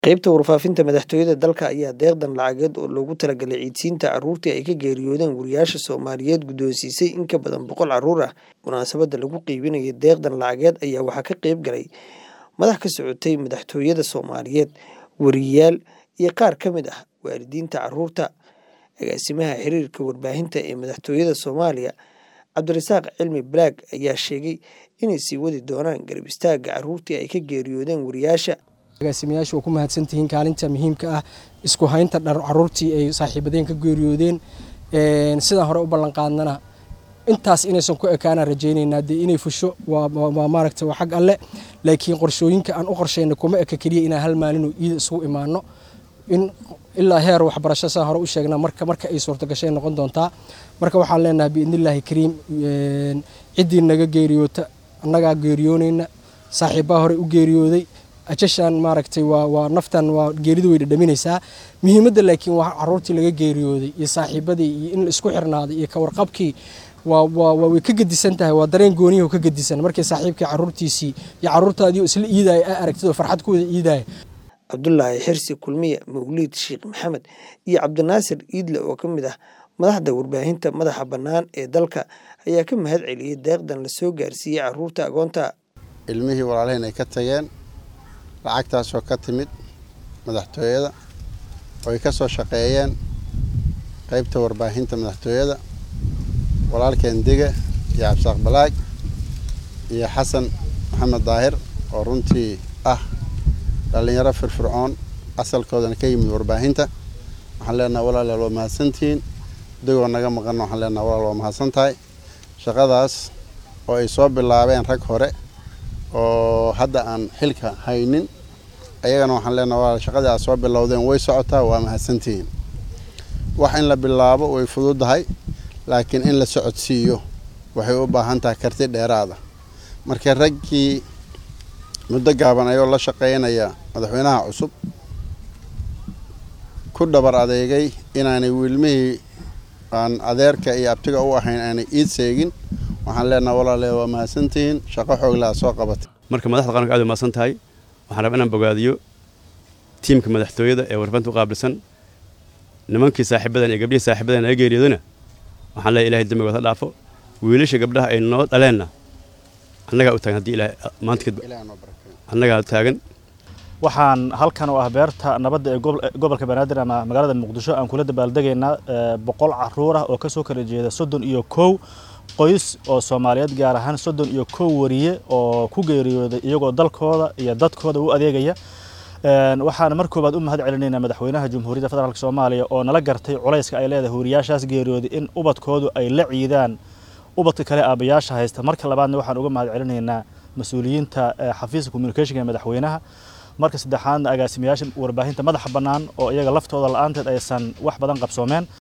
Qaybta warfaafinta madaxtooyada dalka ayaa deeqdan lacageed oo loogu talagalay ciidsiinta carruurtii ay ka geeriyoodeen wariyaasha Soomaaliyeed guddoonsiisay in ka badan 100 carruur ah. Munaasabadda lagu qaybinayay deeqdan lacageed ayaa waxaa ka qayb galay madax ka socotay madaxtooyada Soomaaliyeed, wariyaal iyo qaar ka mid ah waalidiinta carruurta. Agaasimaha xiriirka warbaahinta ee madaxtooyada Soomaaliya, Cabdirasaaq Cilmi Black, ayaa sheegay inay sii wadi doonaan garab istaagga carruurtii ay ka geeriyoodeen wariyaasha. agaasimayaashu waa ku mahadsantihiin kaalinta muhiimka ah isku haynta carruurtii ay saaxiibadeen ka geeriyoodeen sidaan hore u ballan qaadnana intaas inaysan ku ekaana rajaynaynaa inay fusho waa maaragtay waa xag alle laakiin qorshooyinka aan u qorsheyna kuma eka kaliya inaan hal maalin oo iid isugu imaano in ilaa heer waxbarasho saa hore u sheegnaa marka ay suurto gashay noqon doontaa marka waxaan leenahay biidnillaahi kariim ciddii naga geeriyoota annagaa geeriyoonayna saaxiibbaa hore u geeriyooday ajashan maaragtay waa naftan waa geeridu way dhadhaminaysaa muhiimadda laakiin waa carruurtii laga geeriyooday iyo saaxiibadii iyo in la isku xirnaaday iyo ka warqabkii way ka gedisan tahay waa dareen gooniyo ka gedisan markii saaxiibkii carruurtiisii iyo carruurtaadii isla iidaay aragtid oo farxad ku wada iidaay. Cabdullaahi Xirsi Kulmiye, Mawliid Sheekh Maxamed iyo Cabdinaasir Iidle oo ka mid ah madaxda warbaahinta madaxa bannaan ee dalka ayaa ka mahad celiyay deeqdan la soo gaarsiiyay carruurta agoonta. Ilmihii walaalaheen ay ka tageen lacagtaasoo ka timid madaxtooyada oo ay ka soo shaqeeyeen qaybta warbaahinta madaxtooyada walaalkeen Dige iyo Cabdirasaaq Balaag iyo Xasan Maxamed Daahir oo runtii ah dhalinyaro firfircoon asalkoodana ka yimid warbaahinta. Waxaan leenahay walaalayaal waa mahadsantihiin, Digoo naga maqan waxaan leenahay walaal waa mahadsantahay. Shaqadaas oo ay soo bilaabeen rag hore oo hadda aan xilka haynin ayagana waxaan leenahay walaal shaqadii aad soo bilowdeen way socotaa, waa mahadsantihiin. wax in la bilaabo way fududahay laakiin in la socodsiiyo waxay u baahan tahay karti dheeraad ah. Marka raggii muddo gaaban ayuu la shaqeynaya madaxweynaha cusub ku dhabar adeegay inaanay wiilmihii aan adeerka iyo abtiga u ahayn aanay iid seegin. waxaan leenahay walaalayaal waa mahadsantihiin, shaqo xoog leh soo qabatay. marka madaxda qaranka aad u mahadsan tahay. waxaan rabaa inaan bogaadiyo tiimka madaxtooyada ee warbaahinta u qaabilsan nimankii saaxiibadan iyo gabdhihii saaxiibadan ay geeriyoodana waxaan leeyahay ilaahay dambigooda ha dhaafo. wiilasha gabdhaha ay noo dhaleenna annagaa u taagan haddii ilaahay maanta kadib annagaa taagan. waxaan halkan oo ah beerta nabadda ee gobolka Banaadir ama magaalada Muqdisho aan kula dabaaldegaynaa 100 carruur ah oo ka soo kala jeeda 31 qoys oo Soomaaliyeed gaar ahaan 31 wariye oo ku geeriyooday iyagoo dalkooda iyo dadkooda u adeegaya. waxaan mar koobaad u mahad celinaynaa madaxweynaha Jamhuuriyadda Federaalka Soomaaliya oo nala gartay culayska ay leedahay wariyaashaas geeriyooday in ubadkoodu ay la ciidaan ubadka kale aabayaasha haysta. marka labaadna waxaan uga mahad celinaynaa mas'uuliyiinta xafiiska communication ee madaxweynaha. marka saddexaadna agaasimayaasha warbaahinta madaxa bannaan oo iyaga laftooda la'aanteed aysan wax badan qabsoomeen.